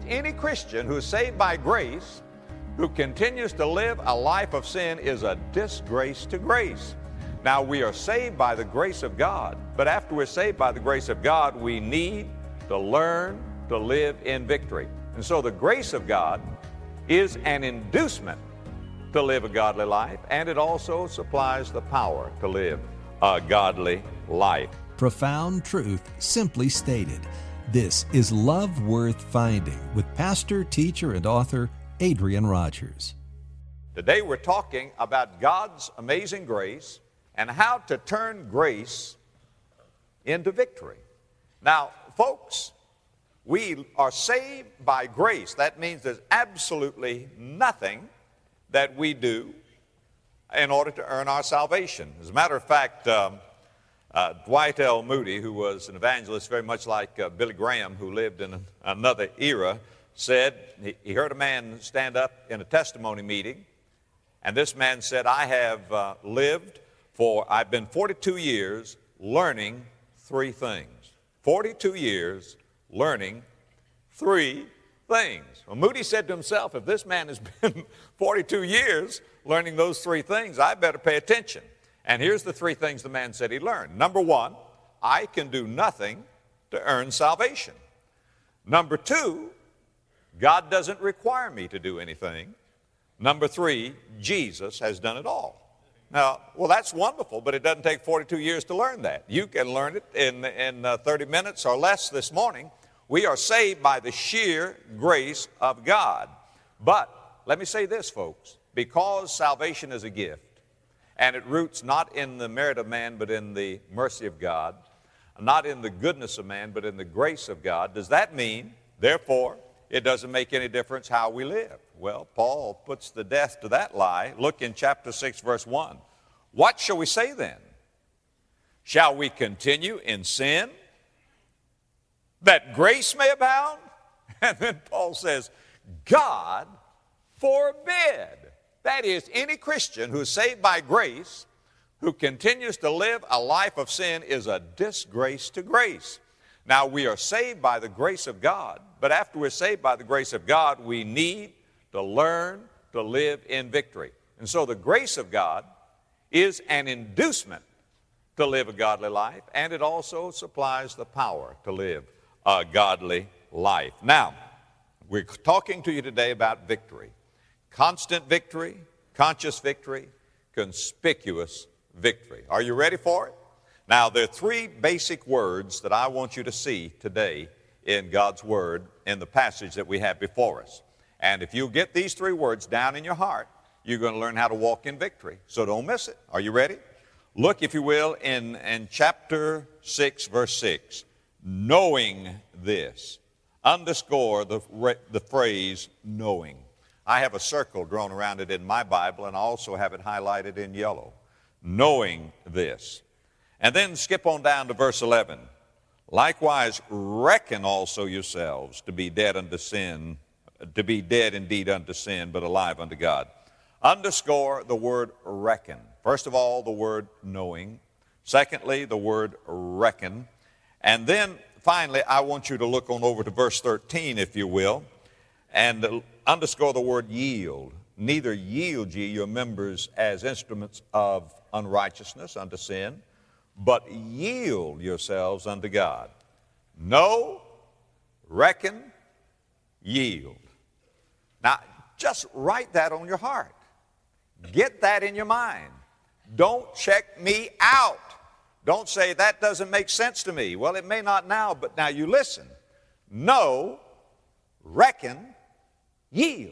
any Christian who is saved by grace, who continues to live a life of sin, is a disgrace to grace. Now, we are saved by the grace of God, but after we're saved by the grace of God, we need to learn to live in victory. And so the grace of God is an inducement to live a godly life, and it also supplies the power to live a godly life. Profound truth simply stated. This is Love Worth Finding with pastor, teacher, and author Adrian Rogers. Today we're talking about God's amazing grace and how to turn grace into victory. Now, folks, we are saved by grace. That means there's absolutely nothing that we do in order to earn our salvation. As a matter of fact, Dwight L. Moody, who was an evangelist very much like Billy Graham, who lived in another era, said he heard a man stand up in a testimony meeting, and this man said, I've been 42 years learning three things. 42 years learning three things. Well, Moody said to himself, if this man has been 42 years learning those three things, I better pay attention. And here's the three things the man said he learned. Number one, I can do nothing to earn salvation. Number two, God doesn't require me to do anything. Number three, Jesus has done it all. Now, well, that's wonderful, but it doesn't take 42 years to learn that. You can learn it in 30 minutes or less this morning. We are saved by the sheer grace of God. But let me say this, folks, because salvation is a gift, and it roots not in the merit of man, but in the mercy of God, not in the goodness of man, but in the grace of God, does that mean, therefore, it doesn't make any difference how we live? Well, Paul puts the death to that lie. Look in chapter 6, verse 1. What shall we say then? Shall we continue in sin, that grace may abound? And then Paul says, God forbid. That is, any Christian who is saved by grace, who continues to live a life of sin, is a disgrace to grace. Now, we are saved by the grace of God, but after we're saved by the grace of God, we need to learn to live in victory. And so the grace of God is an inducement to live a godly life, and it also supplies the power to live a godly life. Now, we're talking to you today about victory. Constant victory, conscious victory, conspicuous victory. Are you ready for it? Now, there are three basic words that I want you to see today in God's Word in the passage that we have before us. And if you get these three words down in your heart, you're going to learn how to walk in victory. So don't miss it. Are you ready? Look, if you will, in chapter 6, verse 6. Knowing this. Underscore the phrase knowing. I have a circle drawn around it in my Bible, and I also have it highlighted in yellow. Knowing this. And then skip on down to verse 11. Likewise, reckon also yourselves to be dead unto sin, to be dead indeed unto sin, but alive unto God. Underscore the word reckon. First of all, the word knowing. Secondly, the word reckon. And then finally, I want you to look on over to verse 13, if you will, and underscore the word yield. Neither yield ye your members as instruments of unrighteousness unto sin, but yield yourselves unto God. Know, reckon, yield. Now, just write that on your heart. Get that in your mind. Don't check me out. Don't say, that doesn't make sense to me. Well, it may not now, but now you listen. Know, reckon, yield.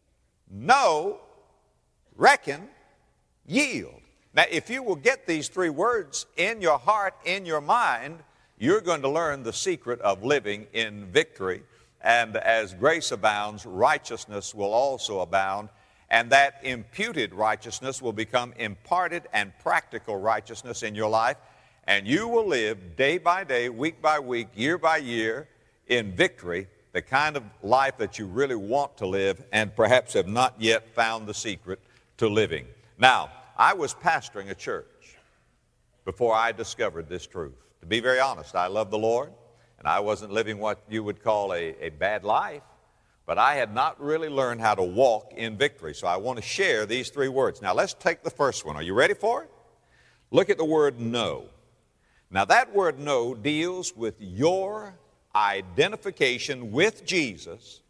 Know, reckon, yield. Now, if you will get these three words in your heart, in your mind, you're going to learn the secret of living in victory. And as grace abounds, righteousness will also abound. And that imputed righteousness will become imparted and practical righteousness in your life. And you will live day by day, week by week, year by year in victory, the kind of life that you really want to live and perhaps have not yet found the secret to living. Now, I was pastoring a church before I discovered this truth. To be very honest, I love the Lord, and I wasn't living what you would call a bad life, but I had not really learned how to walk in victory. So I want to share these three words. Now let's take the first one. Are you ready for it? Look at the word know. Now that word know deals with your identification with Jesus,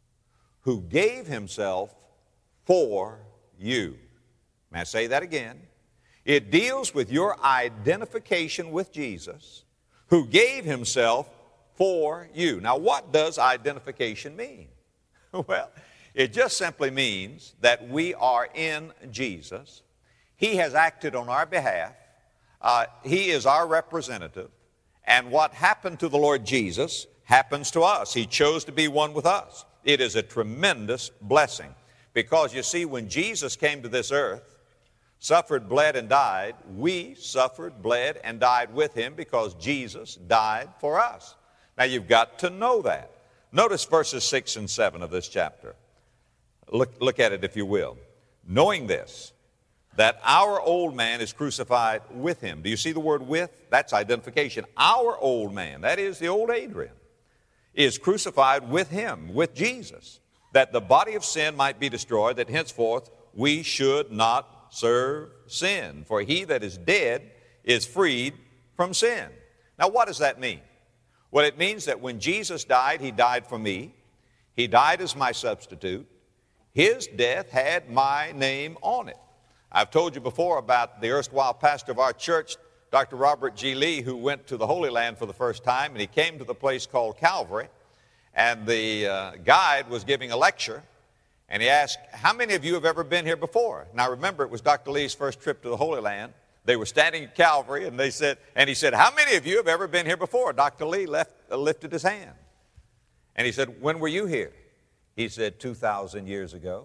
who gave himself for you. May I say that again? It deals with your identification with Jesus, who gave himself for you. Now, what does identification mean? Well, it just simply means that we are in Jesus. He has acted on our behalf. He is our representative. And what happened to the Lord Jesus happens to us. He chose to be one with us. It is a tremendous blessing. Because you see, when Jesus came to this earth, suffered, bled, and died, we suffered, bled, and died with him because Jesus died for us. Now you've got to know that. Notice verses 6 and 7 of this chapter. Look at it if you will. Knowing this, that our old man is crucified with him. Do you see the word with? That's identification. Our old man, that is the old Adrian, is crucified with him, with Jesus, that the body of sin might be destroyed, that henceforth we should not serve sin. For he that is dead is freed from sin. Now what does that mean? Well, it means that when Jesus died, he died for me. He died as my substitute. His death had my name on it. I've told you before about the erstwhile pastor of our church, Dr. Robert G. Lee, who went to the Holy Land for the first time, and he came to the place called Calvary, and the guide was giving a lecture, and he asked, how many of you have ever been here before? Now remember, it was Dr. Lee's first trip to the Holy Land. They were standing at Calvary, and he said, how many of you have ever been here before? Dr. Lee lifted his hand. And he said, when were you here? He said, 2,000 years ago.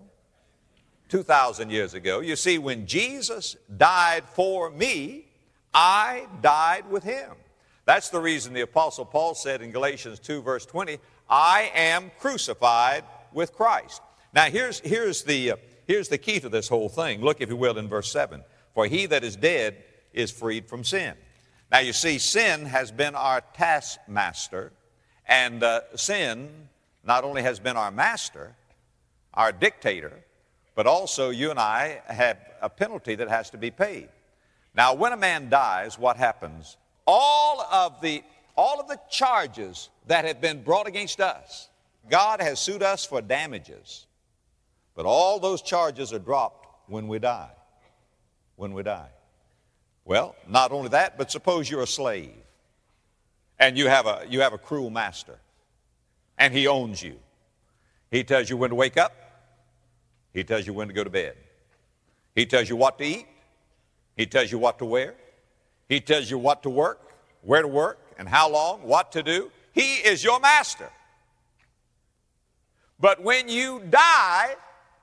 2,000 years ago. You see, when Jesus died for me, I died with him. That's the reason the Apostle Paul said in Galatians 2, verse 20, I am crucified with Christ. Now, here's the key to this whole thing. Look, if you will, in verse 7. For he that is dead is freed from sin. Now, you see, sin has been our taskmaster, and sin not only has been our master, our dictator, but also you and I have a penalty that has to be paid. Now, when a man dies, what happens? All of the charges that have been brought against us, God has sued us for damages. But all those charges are dropped when we die. When we die. Well, not only that, but suppose you're a slave and you have a cruel master and he owns you. He tells you when to wake up. He tells you when to go to bed. He tells you what to eat. He tells you what to wear. He tells you what to work, where to work, and how long, what to do. He is your master. But when you die,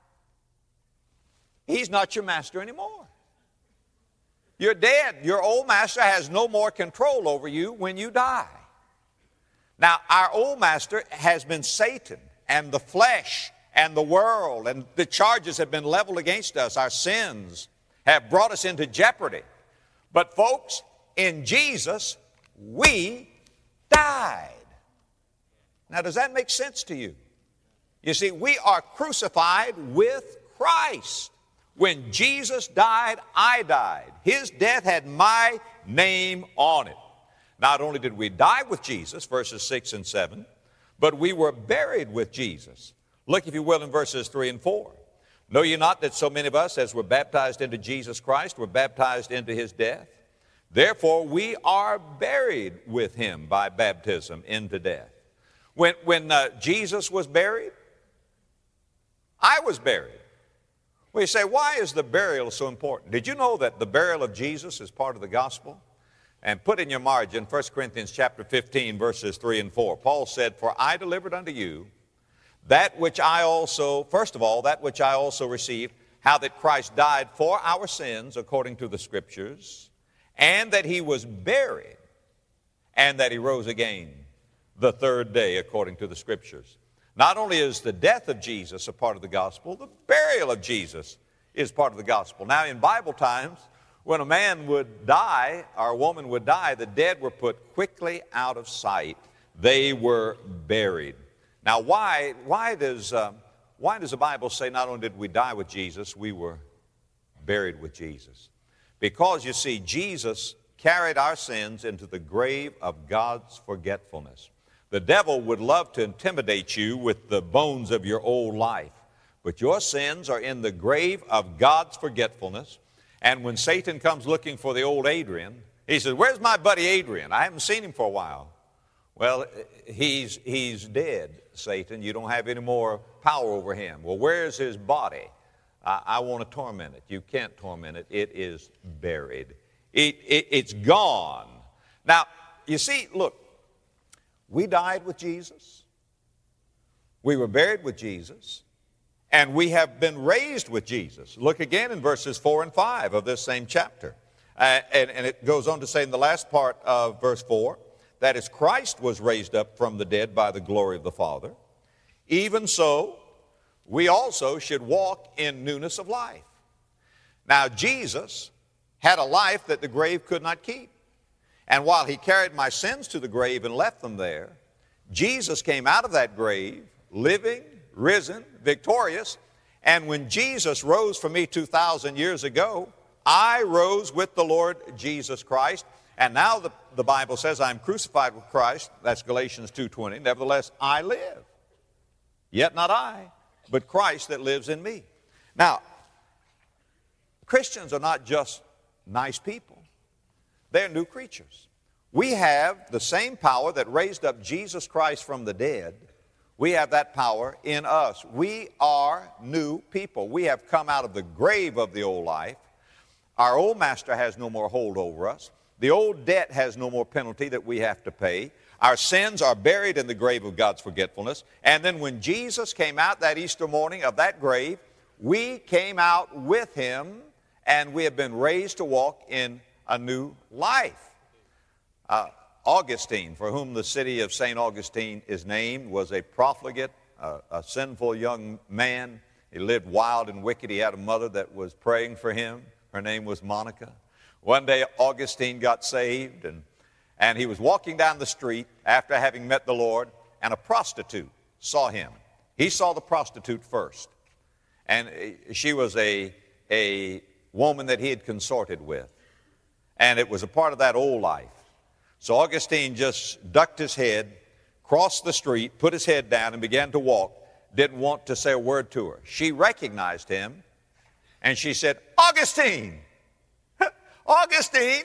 he's not your master anymore. You're dead. Your old master has no more control over you when you die. Now, our old master has been Satan and the flesh and the world, and the charges have been leveled against us. Our sins have brought us into jeopardy. But folks, in Jesus, we died. Now, does that make sense to you? You see, we are crucified with Christ. When Jesus died, I died. His death had my name on it. Not only did we die with Jesus, verses 6 and 7, but we were buried with Jesus. Look, if you will, in verses 3 and 4. Know ye not that so many of us, as were baptized into Jesus Christ, were baptized into his death? Therefore, we are buried with him by baptism into death. When Jesus was buried, I was buried. Well, you say, why is the burial so important? Did you know that the burial of Jesus is part of the gospel? And put in your margin 1 Corinthians chapter 15, verses 3 and 4. Paul said, for I delivered unto you that which I also, first of all, that which I also received, how that Christ died for our sins according to the Scriptures, and that he was buried, and that he rose again the third day according to the Scriptures. Not only is the death of Jesus a part of the gospel, the burial of Jesus is part of the gospel. Now, in Bible times, when a man would die or a woman would die, the dead were put quickly out of sight. They were buried. Now, why does the Bible say not only did we die with Jesus, we were buried with Jesus? Because, you see, Jesus carried our sins into the grave of God's forgetfulness. The devil would love to intimidate you with the bones of your old life, but your sins are in the grave of God's forgetfulness. And when Satan comes looking for the old Adrian, he says, "Where's my buddy Adrian? I haven't seen him for a while." Well, he's dead, Satan. You don't have any more power over him. Well, where's his body? I want to torment it. You can't torment it. It is buried. It's gone. Now, you see, look, we died with Jesus. We were buried with Jesus. And we have been raised with Jesus. Look again in verses 4 and 5 of this same chapter. And it goes on to say in the last part of verse 4, that as Christ was raised up from the dead by the glory of the Father, even so we also should walk in newness of life. Now, Jesus had a life that the grave could not keep. And while he carried my sins to the grave and left them there, Jesus came out of that grave, living, risen, victorious. And when Jesus rose for me 2,000 years ago, I rose with the Lord Jesus Christ. And now the Bible says I'm crucified with Christ. That's Galatians 2:20. Nevertheless, I live. Yet not I, but Christ that lives in me. Now, Christians are not just nice people. They're new creatures. We have the same power that raised up Jesus Christ from the dead. We have that power in us. We are new people. We have come out of the grave of the old life. Our old master has no more hold over us. The old debt has no more penalty that we have to pay. Our sins are buried in the grave of God's forgetfulness. And then when Jesus came out that Easter morning of that grave, we came out with him, and we have been raised to walk in a new life. Augustine, for whom the city of St. Augustine is named, was a profligate, a sinful young man. He lived wild and wicked. He had a mother that was praying for him. Her name was Monica. One day Augustine got saved, and he was walking down the street after having met the Lord, and a prostitute saw him. He saw the prostitute first, and she was a woman that he had consorted with, and it was a part of that old life. So Augustine just ducked his head, crossed the street, put his head down, and began to walk. Didn't want to say a word to her. She recognized him, and she said, "Augustine! Augustine!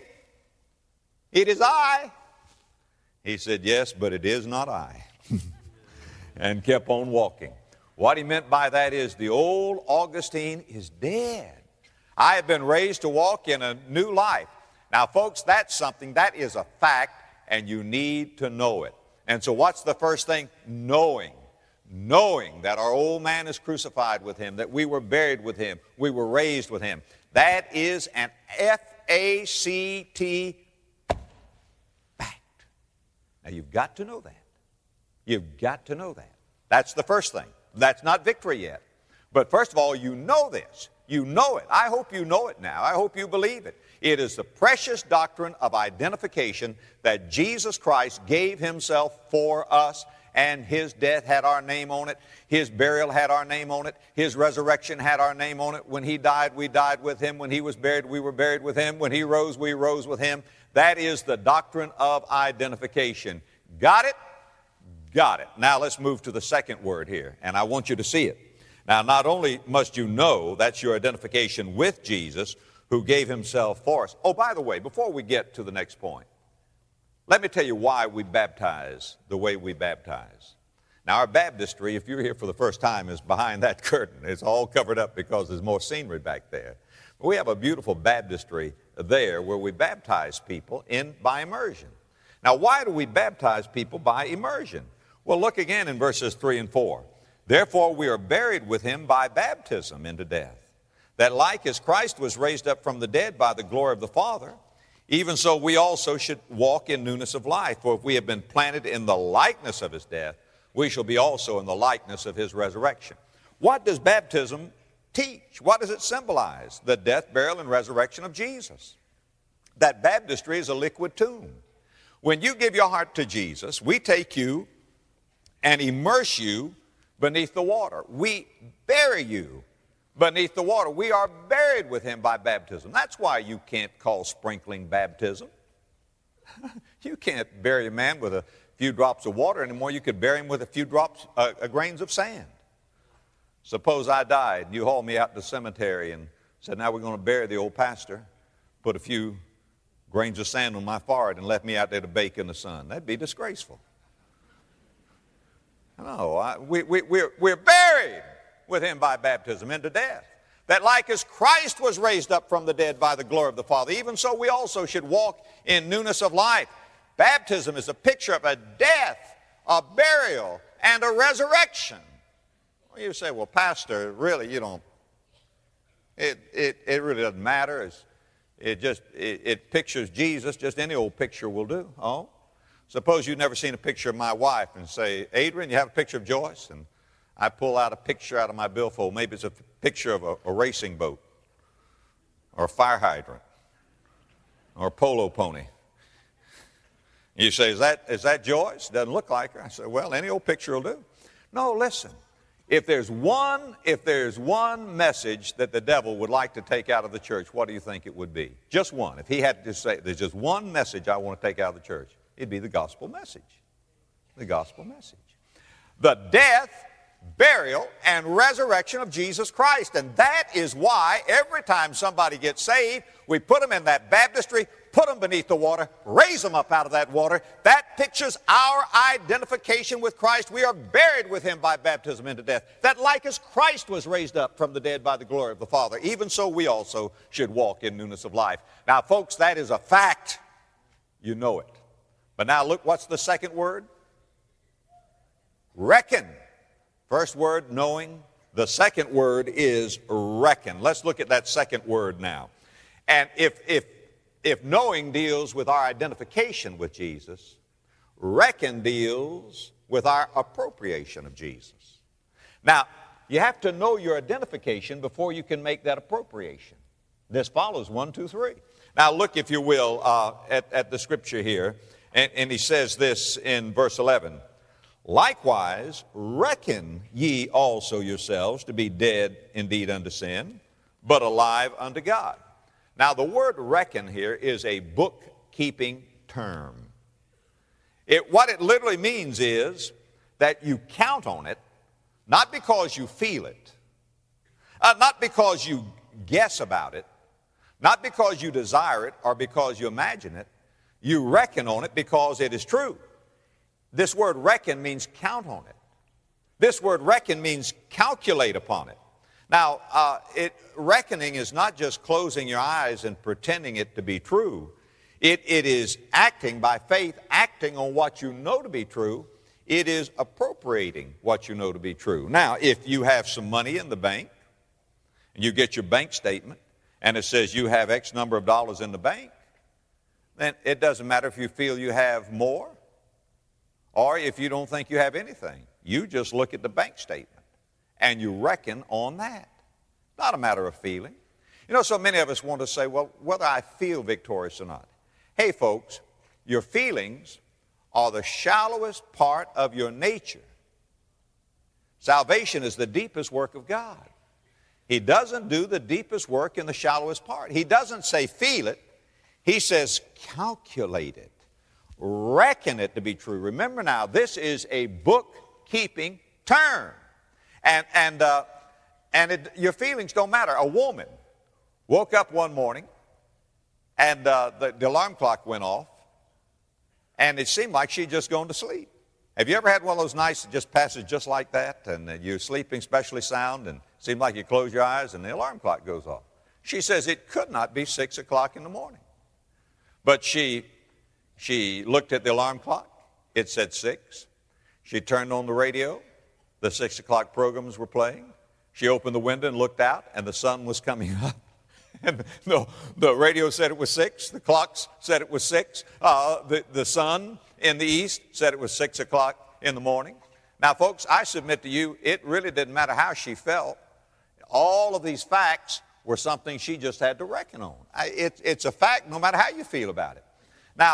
It is I." He said, "Yes, but it is not I." And kept on walking. What he meant by that is the old Augustine is dead. I have been raised to walk in a new life. Now, folks, that's something, that is a fact, and you need to know it. And so what's the first thing? Knowing that our old man is crucified with him, that we were buried with him, we were raised with him. That is an F-A-C-T fact. Now, you've got to know that. You've got to know that. That's the first thing. That's not victory yet. But first of all, you know this. You know it. I hope you know it now. I hope you believe it. It is the precious doctrine of identification that Jesus Christ gave himself for us, and his death had our name on it. His burial had our name on it. His resurrection had our name on it. When he died, we died with him. When he was buried, we were buried with him. When he rose, we rose with him. That is the doctrine of identification. Got it? Got it. Now let's move to the second word here, and I want you to see it. Now, not only must you know that's your identification with Jesus, who gave himself for us. Oh, by the way, before we get to the next point, let me tell you why we baptize the way we baptize. Now, our baptistry, if you're here for the first time, is behind that curtain. It's all covered up because there's more scenery back there. But we have a beautiful baptistry there where we baptize people by immersion. Now, why do we baptize people by immersion? Well, look again in verses 3 and 4. Therefore, we are buried with him by baptism into death, that like as Christ was raised up from the dead by the glory of the Father, even so we also should walk in newness of life. For if we have been planted in the likeness of his death, we shall be also in the likeness of his resurrection. What does baptism teach? What does it symbolize? The death, burial, and resurrection of Jesus. That baptistry is a liquid tomb. When you give your heart to Jesus, we take you and immerse you beneath the water. We bury you beneath the water. We are buried with him by baptism. That's why you can't call sprinkling baptism. You can't bury a man with a few drops of water anymore. You could bury him with a few drops, grains of sand. Suppose I died and you hauled me out to the cemetery and said, now we're going to bury the old pastor, put a few grains of sand on my forehead and left me out there to bake in the sun. That'd be disgraceful. No, we're buried with him by baptism into death. That like as Christ was raised up from the dead by the glory of the Father, even so we also should walk in newness of life. Baptism is a picture of a death, a burial, and a resurrection. Well, you say, well, Pastor, really, you don't, it really doesn't matter. It pictures Jesus, just any old picture will do. Oh, suppose you've never seen a picture of my wife and say, Adrian, you have a picture of Joyce? And I pull out a picture out of my billfold. Maybe it's a picture of a racing boat or a fire hydrant or a polo pony. You say, is that Joyce? Doesn't look like her. I say, well, any old picture will do. No, listen. If there's one message that the devil would like to take out of the church, what do you think it would be? Just one. If he had to say, there's just one message I want to take out of the church, it'd be the gospel message. The gospel message. The death, burial, and resurrection of Jesus Christ. And that is why every time somebody gets saved, we put them in that baptistry, put them beneath the water, raise them up out of that water. That pictures our identification with Christ. We are buried with him by baptism into death. That like as Christ was raised up from the dead by the glory of the Father, even so we also should walk in newness of life. Now, folks, that is a fact. You know it. But now look, what's the second word? Reckon. First word, knowing. The second word is reckon. Let's look at that second word now. And if knowing deals with our identification with Jesus, reckon deals with our appropriation of Jesus. Now, you have to know your identification before you can make that appropriation. This follows 1, 2, 3. Now, look, if you will, at the scripture here, and he says this in verse 11. Likewise, reckon ye also yourselves to be dead indeed unto sin, but alive unto God. Now, the word reckon here is a bookkeeping term. What it literally means is that you count on it, not because you feel it, not because you guess about it, not because you desire it or because you imagine it. You reckon on it because it is true. This word reckon means count on it. This word reckon means calculate upon it. Now, reckoning is not just closing your eyes and pretending it to be true. It is acting by faith, acting on what you know to be true. It is appropriating what you know to be true. Now, if you have some money in the bank, and you get your bank statement, and it says you have X number of dollars in the bank, then it doesn't matter if you feel you have more, or if you don't think you have anything. You just look at the bank statement and you reckon on that. Not a matter of feeling. You know, so many of us want to say, well, whether I feel victorious or not. Hey, folks, your feelings are the shallowest part of your nature. Salvation is the deepest work of God. He doesn't do the deepest work in the shallowest part. He doesn't say feel it. He says calculate it. Reckon it to be true. Remember now, this is a bookkeeping term. And your feelings don't matter. A woman woke up one morning and the alarm clock went off and it seemed like she'd just gone to sleep. Have you ever had one of those nights that just passes just like that and you're sleeping specially sound and it seemed like you close your eyes and the alarm clock goes off? She says it could not be 6 o'clock in the morning. But she looked at the alarm clock. It said 6. She turned on the radio. The 6 o'clock programs were playing. She opened the window and looked out, and the sun was coming up. And the radio said it was 6. The clocks said it was 6. The sun in the east said it was 6 o'clock in the morning. Now, folks, I submit to you, it really didn't matter how she felt. All of these facts were something she just had to reckon on. It's a fact no matter how you feel about it. Now,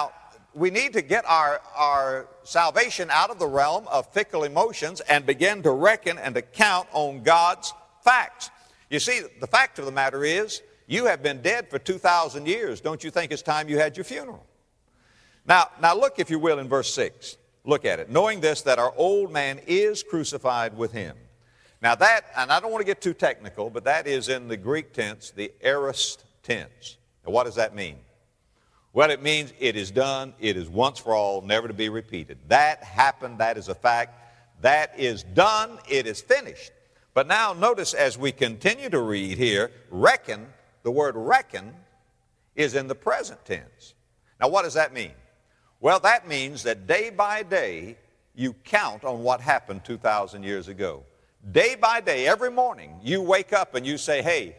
we need to get our salvation out of the realm of fickle emotions and begin to reckon and to count on God's facts. You see, the fact of the matter is, you have been dead for 2,000 years. Don't you think it's time you had your funeral? Now look, if you will, in verse 6. Look at it. Knowing this, that our old man is crucified with him. Now that, and I don't want to get too technical, but that is in the Greek tense, the aorist tense. Now what does that mean? Well, it means it is done, it is once for all, never to be repeated. That happened, that is a fact. That is done, it is finished. But now notice as we continue to read here, reckon, the word reckon is in the present tense. Now what does that mean? Well, that means that day by day you count on what happened 2,000 years ago. Day by day, every morning, you wake up and you say, hey,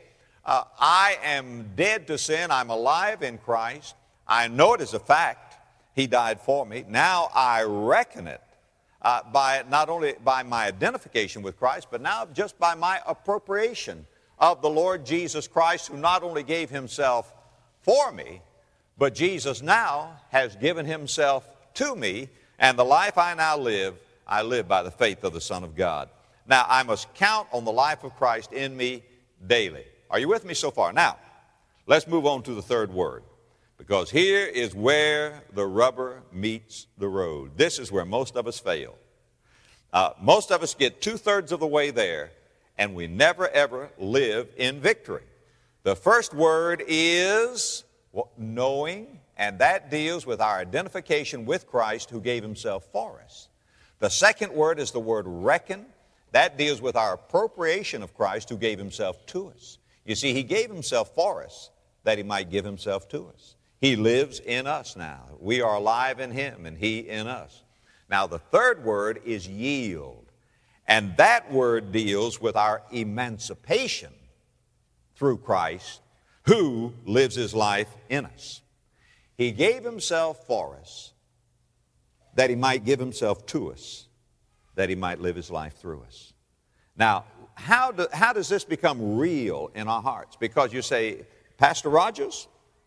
I am dead to sin, I'm alive in Christ. I know it is a fact. He died for me. Now I reckon it by not only by my identification with Christ, but now just by my appropriation of the Lord Jesus Christ, who not only gave himself for me, but Jesus now has given himself to me, and the life I now live, I live by the faith of the Son of God. Now I must count on the life of Christ in me daily. Are you with me so far? Now, let's move on to the third word. Because here is where the rubber meets the road. This is where most of us fail. Most of us get 2/3 of the way there, and we never, ever live in victory. The first word is knowing, and that deals with our identification with Christ who gave himself for us. The second word is the word reckon. That deals with our appropriation of Christ who gave himself to us. You see, he gave himself for us that he might give himself to us. He lives in us now. We are alive in him and he in us. Now the third word is yield. And that word deals with our emancipation through Christ who lives his life in us. He gave himself for us that he might give himself to us, that he might live his life through us. Now, how does this become real in our hearts? Because you say, Pastor Rogers,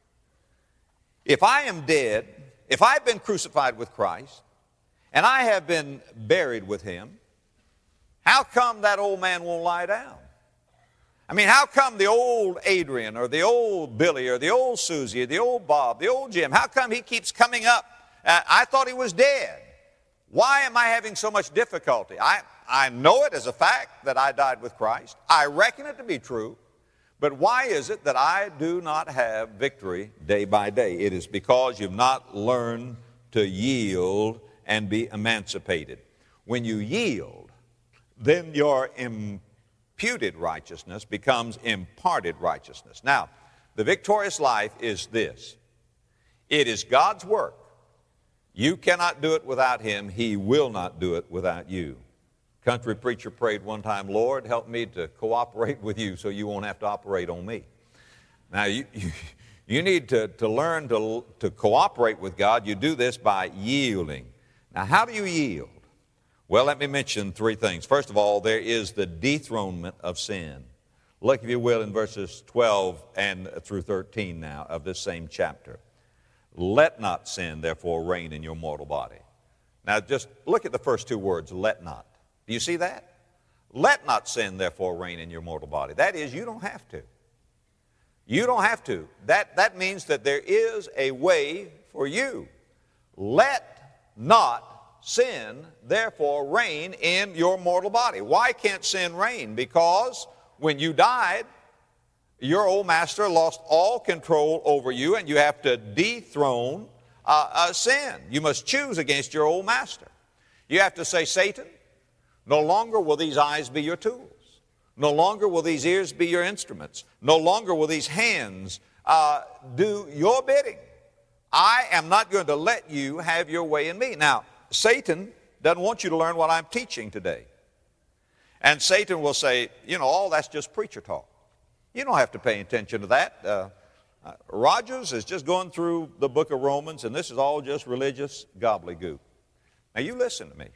if I am dead, if I've been crucified with Christ, and I have been buried with him, how come that old man won't lie down? I mean, how come the old Adrian or the old Billy or the old Susie or the old Bob, the old Jim, how come he keeps coming up? I thought he was dead. Why am I having so much difficulty? I know it as a fact that I died with Christ. I reckon it to be true. But why is it that I do not have victory day by day? It is because you've not learned to yield and be emancipated. When you yield, then your imputed righteousness becomes imparted righteousness. Now, the victorious life is this. It is God's work. You cannot do it without him. He will not do it without you. Country preacher prayed one time, Lord, help me to cooperate with you so you won't have to operate on me. Now, you need to learn to cooperate with God. You do this by yielding. Now, how do you yield? Well, let me mention 3 things. First of all, there is the dethronement of sin. Look, if you will, in verses 12 and through 13 now of this same chapter. Let not sin, therefore, reign in your mortal body. Now, just look at the first 2 words, let not. Do you see that? Let not sin, therefore, reign in your mortal body. That is, you don't have to. You don't have to. That means that there is a way for you. Let not sin, therefore, reign in your mortal body. Why can't sin reign? Because when you died, your old master lost all control over you, and you have to dethrone sin. You must choose against your old master. You have to say, Satan, no longer will these eyes be your tools. No longer will these ears be your instruments. No longer will these hands do your bidding. I am not going to let you have your way in me. Now, Satan doesn't want you to learn what I'm teaching today. And Satan will say, all that's just preacher talk. You don't have to pay attention to that. Rogers is just going through the book of Romans, and this is all just religious gobbledygook. Now, you listen to me.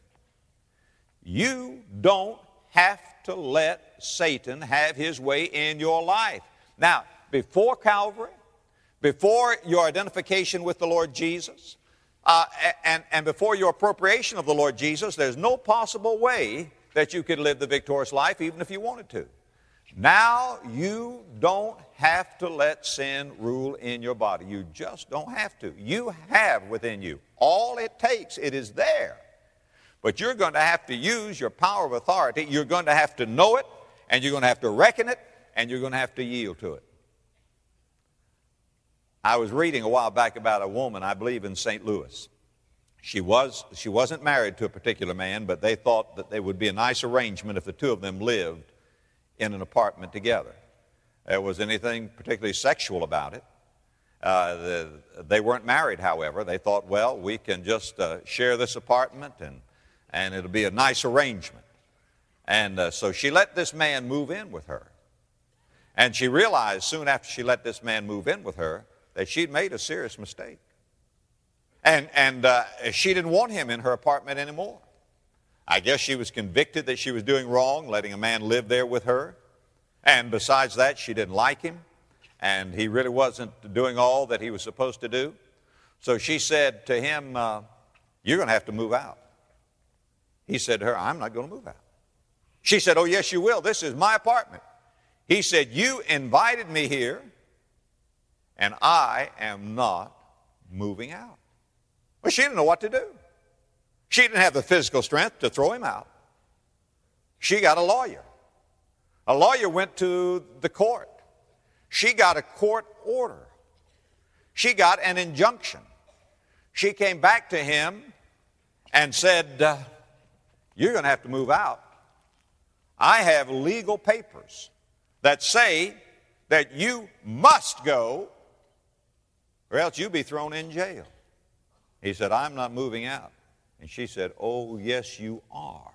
You don't have to let Satan have his way in your life. Now, before Calvary, before your identification with the Lord Jesus, And before your appropriation of the Lord Jesus, there's no possible way that you could live the victorious life even if you wanted to. Now you don't have to let sin rule in your body. You just don't have to. You have within you all it takes. It is there. But you're going to have to use your power of authority. You're going to have to know it, and you're going to have to reckon it, and you're going to have to yield to it. I was reading a while back about a woman, I believe in St. Louis. She wasn't married to a particular man, but they thought that there would be a nice arrangement if the two of them lived in an apartment together. There was anything particularly sexual about it. They weren't married, however. They thought, well, we can just share this apartment and it'll be a nice arrangement. And so she let this man move in with her. And she realized soon after she let this man move in with her that she'd made a serious mistake. And she didn't want him in her apartment anymore. I guess she was convicted that she was doing wrong, letting a man live there with her. And besides that, she didn't like him, and he really wasn't doing all that he was supposed to do. So she said to him, you're going to have to move out. He said to her, I'm not going to move out. She said, oh, yes, you will. This is my apartment. He said, you invited me here, and I am not moving out. Well, she didn't know what to do. She didn't have the physical strength to throw him out. She got a lawyer. A lawyer went to the court. She got a court order. She got an injunction. She came back to him and said, you're going to have to move out. I have legal papers that say that you must go or else you'll be thrown in jail. He said, I'm not moving out. And she said, oh, yes, you are.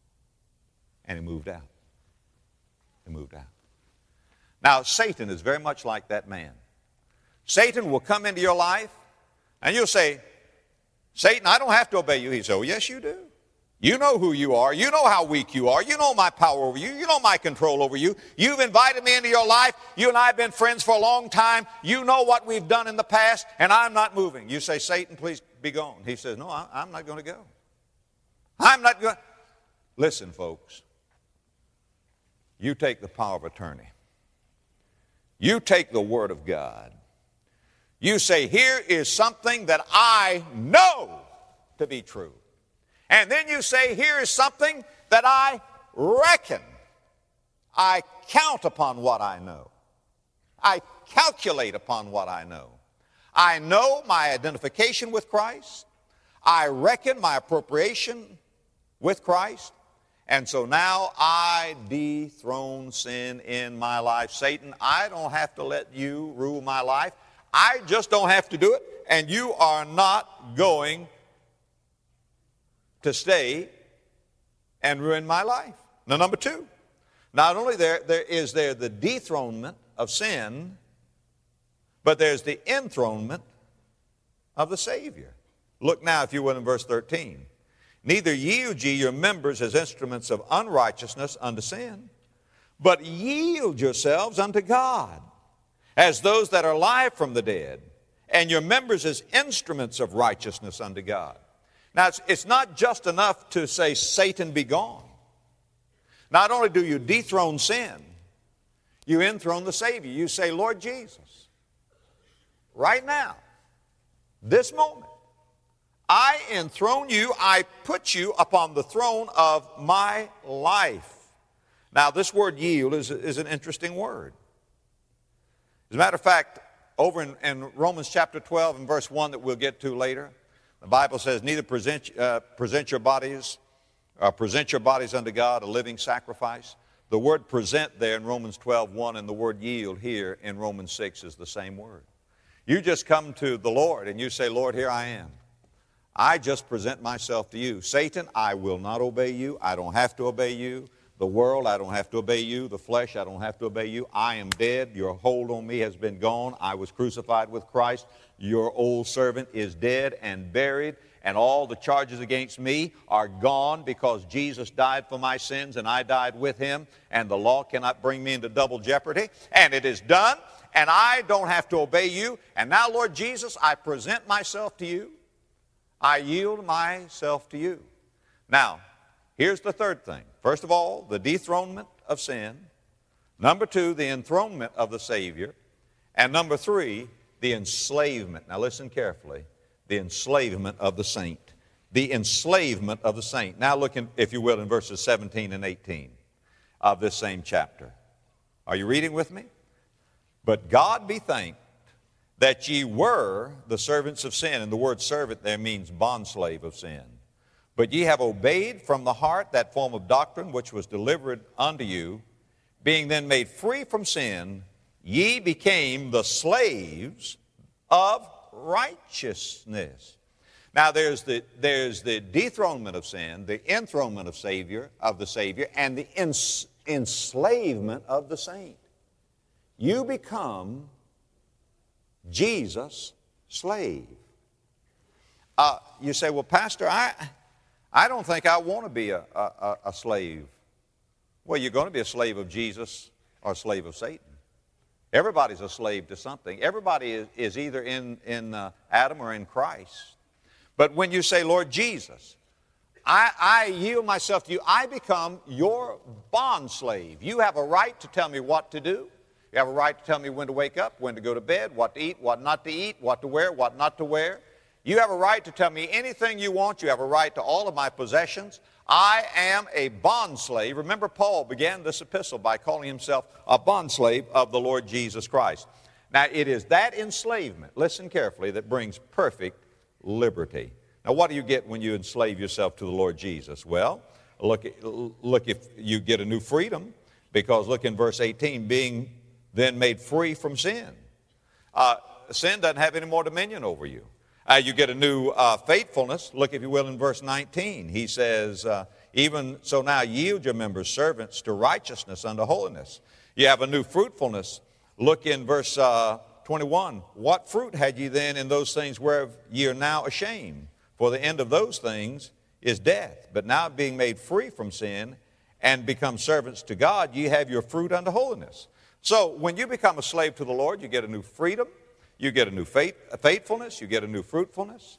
And he moved out. He moved out. Now, Satan is very much like that man. Satan will come into your life, and you'll say, Satan, I don't have to obey you. He said, oh, yes, you do. You know who you are. You know how weak you are. You know my power over you. You know my control over you. You've invited me into your life. You and I have been friends for a long time. You know what we've done in the past, and I'm not moving. You say, Satan, please be gone. He says, no, I'm not going to go. I'm not going. Listen, folks. You take the power of attorney. You take the Word of God. You say, here is something that I know to be true. And then you say, here is something that I reckon. I count upon what I know. I calculate upon what I know. I know my identification with Christ. I reckon my appropriation with Christ. And so now I dethrone sin in my life. Satan, I don't have to let you rule my life. I just don't have to do it. And you are not going to stay and ruin my life. Now, number two, not only is there the dethronement of sin, but there's the enthronement of the Savior. Look now, if you will, in verse 13. Neither yield ye your members as instruments of unrighteousness unto sin, but yield yourselves unto God as those that are alive from the dead, and your members as instruments of righteousness unto God. Now, it's not just enough to say, Satan be gone. Not only do you dethrone sin, you enthrone the Savior. You say, Lord Jesus, right now, this moment, I enthrone you, I put you upon the throne of my life. Now, this word yield is an interesting word. As a matter of fact, over in Romans chapter 12 and verse 1 that we'll get to later, the Bible says, neither present your bodies unto God a living sacrifice. The word present there in Romans 12:1 and the word yield here in Romans 6 is the same word. You just come to the Lord and you say, Lord, here I am. I just present myself to you. Satan, I will not obey you. I don't have to obey you. The world, I don't have to obey you. The flesh, I don't have to obey you. I am dead. Your hold on me has been gone. I was crucified with Christ. Your old servant is dead and buried, and all the charges against me are gone because Jesus died for my sins and I died with him, and the law cannot bring me into double jeopardy. And it is done, and I don't have to obey you. And now, Lord Jesus, I present myself to you. I yield myself to you. Now, here's the third thing. First of all, the dethronement of sin. Number two, the enthronement of the Savior. And number three, the enslavement. Now listen carefully. The enslavement of the saint. The enslavement of the saint. Now look, if you will, in verses 17 and 18 of this same chapter. Are you reading with me? But God be thanked that ye were the servants of sin. And the word servant there means bondslave of sin. But ye have obeyed from the heart that form of doctrine which was delivered unto you. Being then made free from sin, ye became the slaves of righteousness. Now there's the dethronement of sin, the enthronement of the Savior, and the enslavement of the saint. You become Jesus' slave. You say, well, Pastor, I don't think I want to be a slave. Well, you're going to be a slave of Jesus or a slave of Satan. Everybody's a slave to something. Everybody is either in Adam or in Christ. But when you say, Lord Jesus, I yield myself to you, I become your bond slave. You have a right to tell me what to do. You have a right to tell me when to wake up, when to go to bed, what to eat, what not to eat, what to wear, what not to wear. You have a right to tell me anything you want. You have a right to all of my possessions. I am a bondslave. Remember, Paul began this epistle by calling himself a bondslave of the Lord Jesus Christ. Now, it is that enslavement, listen carefully, that brings perfect liberty. Now, what do you get when you enslave yourself to the Lord Jesus? Well, look if you get a new freedom, because look in verse 18, being then made free from sin. Sin doesn't have any more dominion over you. You get a new faithfulness. Look, if you will, in verse 19. He says, even so now yield your members servants to righteousness unto holiness. You have a new fruitfulness. Look in verse 21. What fruit had ye then in those things whereof ye are now ashamed? For the end of those things is death. But now being made free from sin and become servants to God, ye have your fruit unto holiness. So when you become a slave to the Lord, you get a new freedom. You get a new faithfulness. You get a new fruitfulness.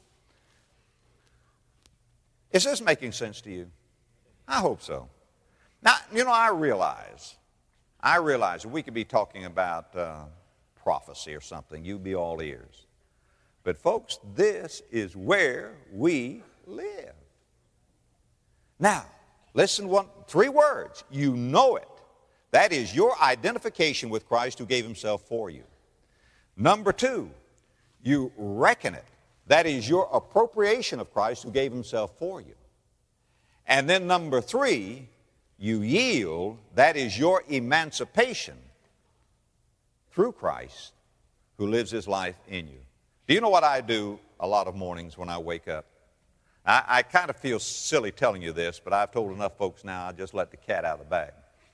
Is this making sense to you? I hope so. Now, I realize we could be talking about prophecy or something. You'd be all ears. But folks, this is where we live. Now, listen, 3 words. You know it. That is your identification with Christ who gave himself for you. Number 2, you reckon it. That is your appropriation of Christ who gave himself for you. And then number 3, you yield. That is your emancipation through Christ who lives his life in you. Do you know what I do a lot of mornings when I wake up? I kind of feel silly telling you this, but I've told enough folks now, I'll just let the cat out of the bag.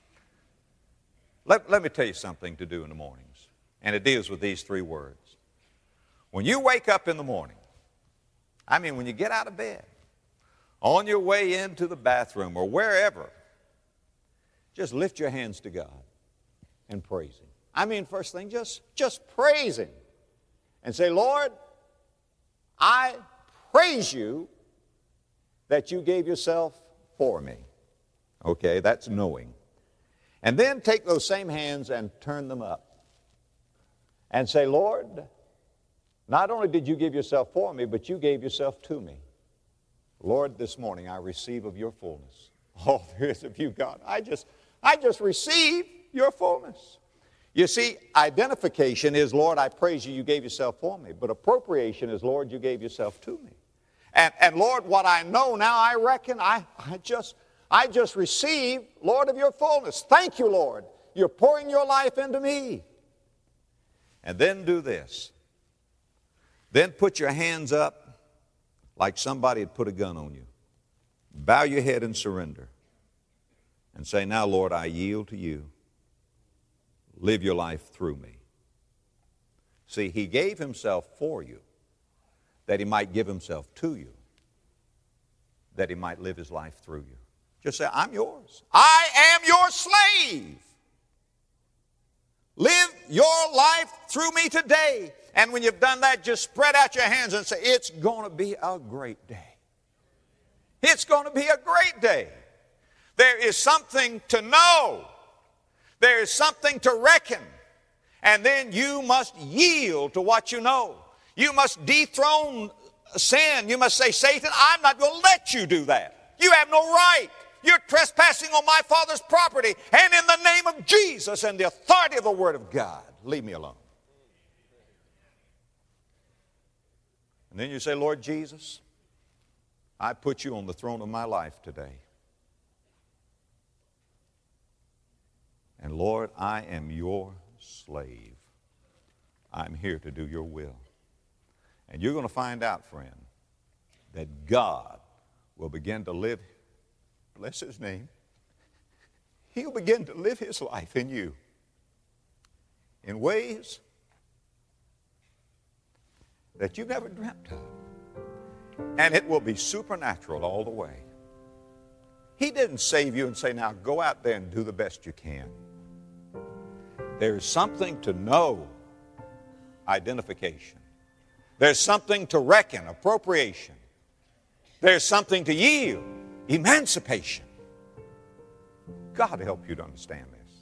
Let me tell you something to do in the mornings. And it deals with these 3 words. When you wake up in the morning, when you get out of bed, on your way into the bathroom or wherever, just lift your hands to God and praise him. First thing, just praise him. And say, Lord, I praise you that you gave yourself for me. Okay, that's knowing. And then take those same hands and turn them up. And say, Lord, not only did you give yourself for me, but you gave yourself to me. Lord, this morning I receive of your fullness. All there is of you, God. I just receive your fullness. You see, identification is, Lord, I praise you, you gave yourself for me. But appropriation is, Lord, you gave yourself to me. And Lord, what I know now, I reckon I just receive, Lord, of your fullness. Thank you, Lord. You're pouring your life into me. And then do this. Then put your hands up like somebody had put a gun on you. Bow your head and surrender. And say, now, Lord, I yield to you. Live your life through me. See, he gave himself for you that he might give himself to you, that he might live his life through you. Just say, I'm yours. I am your slave. Live your life through me today. And when you've done that, just spread out your hands and say, it's going to be a great day. It's going to be a great day. There is something to know. There is something to reckon. And then you must yield to what you know. You must dethrone sin. You must say, Satan, I'm not going to let you do that. You have no right. You're trespassing on my Father's property. And in the name of Jesus and the authority of the Word of God, leave me alone. And then you say, Lord Jesus, I put you on the throne of my life today. And Lord, I am your slave. I'm here to do your will. And you're going to find out, friend, that God will begin to live, bless His name, He'll begin to live His life in you in ways that you've never dreamt of. And it will be supernatural all the way. He didn't save you and say, now go out there and do the best you can. There's something to know, identification. There's something to reckon, appropriation. There's something to yield, emancipation. God help you to understand this.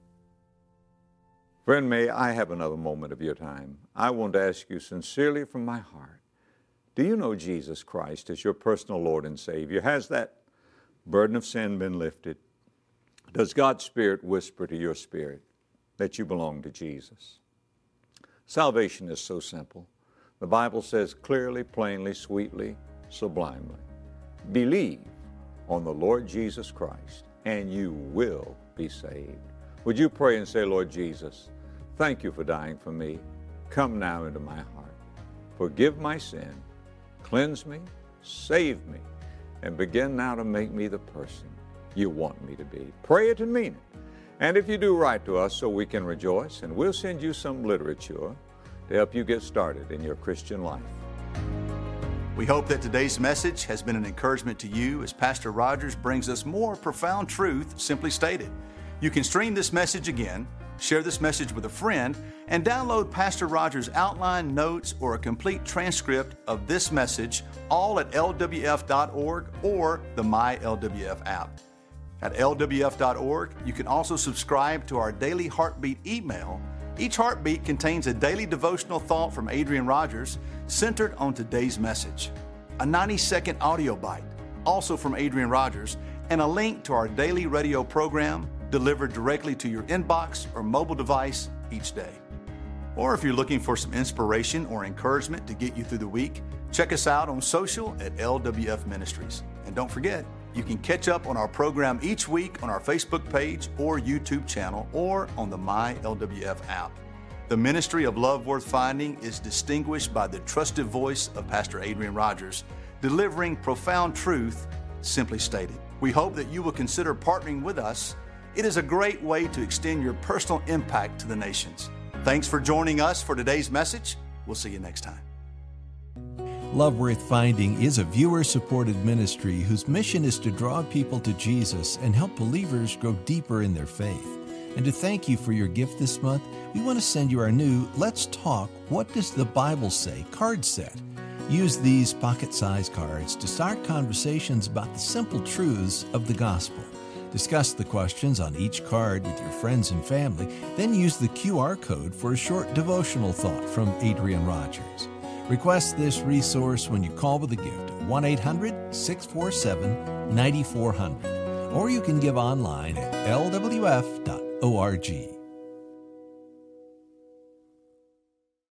Friend, may I have another moment of your time? I want to ask you sincerely from my heart, do you know Jesus Christ as your personal Lord and Savior? Has that burden of sin been lifted? Does God's Spirit whisper to your spirit that you belong to Jesus? Salvation is so simple. The Bible says clearly, plainly, sweetly, sublimely, believe on the Lord Jesus Christ and you will be saved. Would you pray and say, Lord Jesus, thank you for dying for me. Come now into my heart. Forgive my sin. Cleanse me. Save me. And begin now to make me the person you want me to be. Pray it and mean it. And if you do, write to us so we can rejoice, and we'll send you some literature to help you get started in your Christian life. We hope that today's message has been an encouragement to you as Pastor Rogers brings us more profound truth simply stated. You can stream this message again, share this message with a friend, and download Pastor Rogers' outline, notes, or a complete transcript of this message, all at lwf.org or the MyLWF app. At lwf.org, you can also subscribe to our Daily Heartbeat email. Each heartbeat contains a daily devotional thought from Adrian Rogers centered on today's message, a 90-second audio bite, also from Adrian Rogers, and a link to our daily radio program delivered directly to your inbox or mobile device each day. Or if you're looking for some inspiration or encouragement to get you through the week, check us out on social at LWF Ministries. And don't forget, you can catch up on our program each week on our Facebook page or YouTube channel or on the MyLWF app. The ministry of Love Worth Finding is distinguished by the trusted voice of Pastor Adrian Rogers, delivering profound truth simply stated. We hope that you will consider partnering with us. It is a great way to extend your personal impact to the nations. Thanks for joining us for today's message. We'll see you next time. Love Worth Finding is a viewer-supported ministry whose mission is to draw people to Jesus and help believers grow deeper in their faith. And to thank you for your gift this month, we want to send you our new Let's Talk, What Does the Bible Say card set. Use these pocket-sized cards to start conversations about the simple truths of the gospel. Discuss the questions on each card with your friends and family, then use the QR code for a short devotional thought from Adrian Rogers. Request this resource when you call with a gift at 1-800-647-9400, or you can give online at lwf.org.